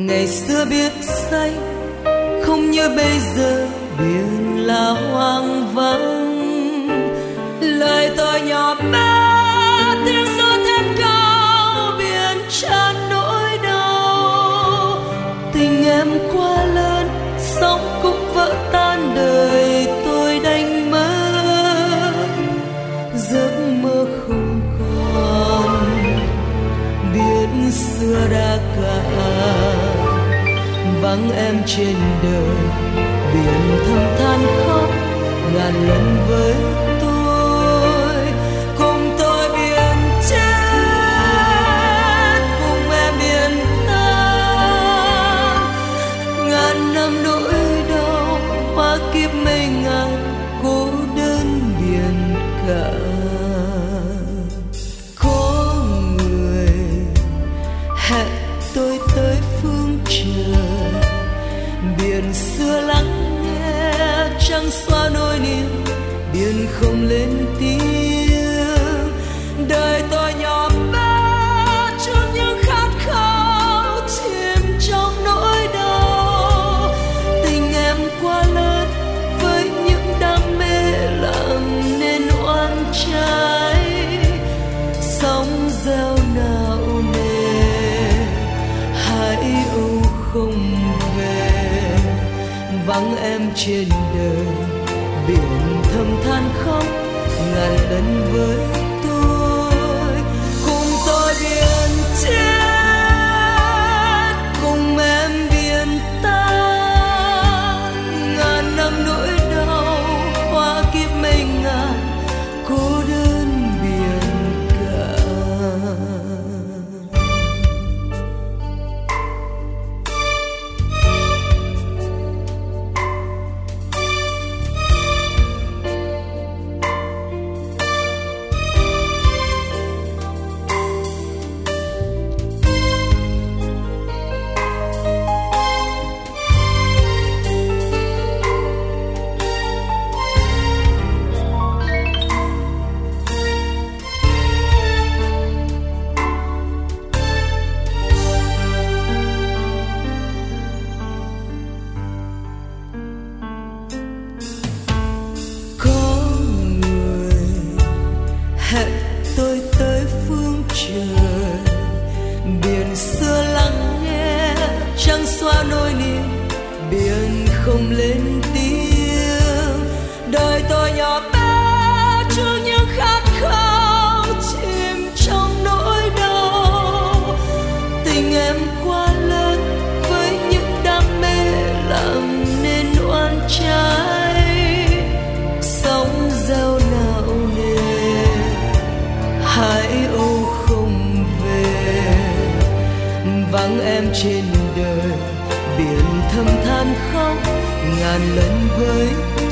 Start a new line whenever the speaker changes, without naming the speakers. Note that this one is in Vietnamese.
Ngày xưa biết say không như bây giờ, biển là hoang vắng. Lời tôi nhỏ bé tiếng gió thét cao, biển tràn nỗi đau. Tình em quá lớn, sóng cũng vỡ tan, đời tôi đành mất giấc mơ không còn. Biển xưa đã cạn, vắng em trên đời, biển thầm than khóc ngàn lần với tôi. Cùng tôi biển chết, cùng em biển tan, ngàn năm nỗi đau hóa kiếp mây ngàn, cô đơn biển cả. Có người hẹn tôi tới phương trời, biển xưa lắng nghe trăng xóa nỗi niềm, biển không lên tiếng. Đời tôi nhỏ bé trước những khát khao, chìm trong nỗi đau. Tình em quá lớn với những đam mê, làm nên oan trái. Sóng reo nào nề, hãy âu không về. Vắng em trên đời, biển thầm than khóc ngàn lần với tôi. Cùng tôi biển chết, cùng em biển tan, ngàn năm nỗi đau hóa kiếp mây ngàn, cô đơn biển cả. Tôi tới phương trời, biển xưa lắng nghe trăng xóa nỗi niềm, biển không lên tiếng. Đời tôi nhỏ bé trước những khát khao, chìm trong nỗi đau. Tình em quá lớn với những đam mê, làm nên oan trái. Sóng reo nào nề, hãy âu không về. Vắng em trên đời, biển thầm than khóc ngàn lần với